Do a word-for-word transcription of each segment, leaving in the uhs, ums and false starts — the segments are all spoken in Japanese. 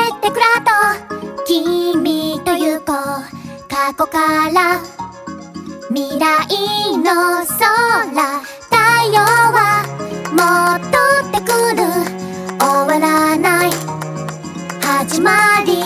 テクラと君と行こう過去から未来の空太陽は戻ってくる終わらない始まり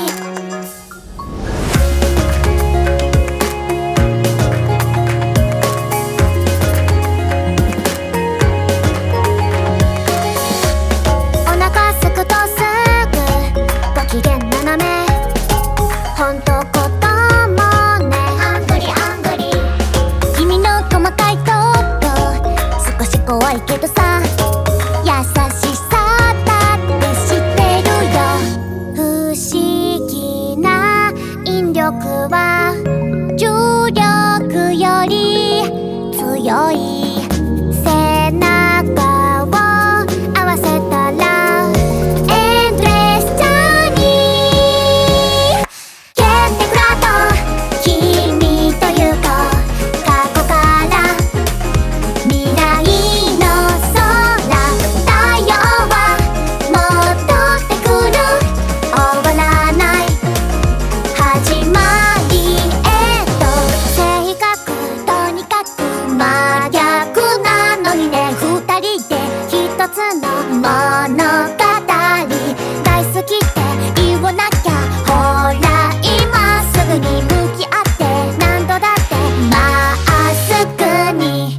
お腹すくとすぐご機嫌斜めほんとこともねアングリアングリ君の細かいこと少し怖いけどさ優しさだって知ってるよ不思議な引力は重力より強い背中を合わせたらエンドレスジャーニーケテクラと君と行こう過去から未来の空太陽は戻ってくる終わらない始まりへと性格とにかく真逆なのにね二人で一つの物語大好きって言わなきゃほら今すぐに向き合って何度だってまっすぐに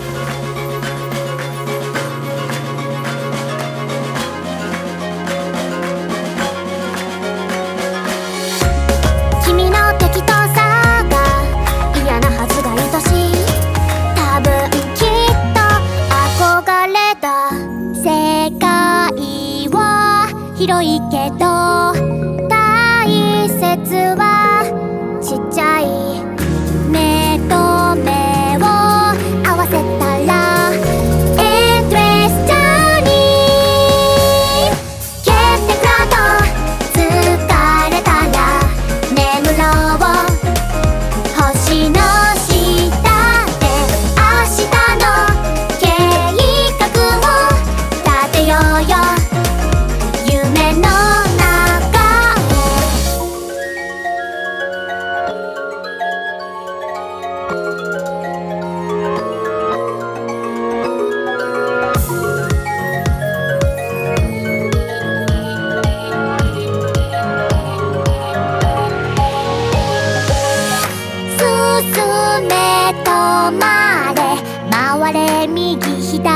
君の適当さが嫌なはずが愛しい多分きっと憧れだ世界は広いけど大切はちっちゃい目と目を合わせたらエンドレスジャーニーケテクラと疲れたら眠ろう星の下で明日の計画を立てようよ夢の中進め止まれ回れ右左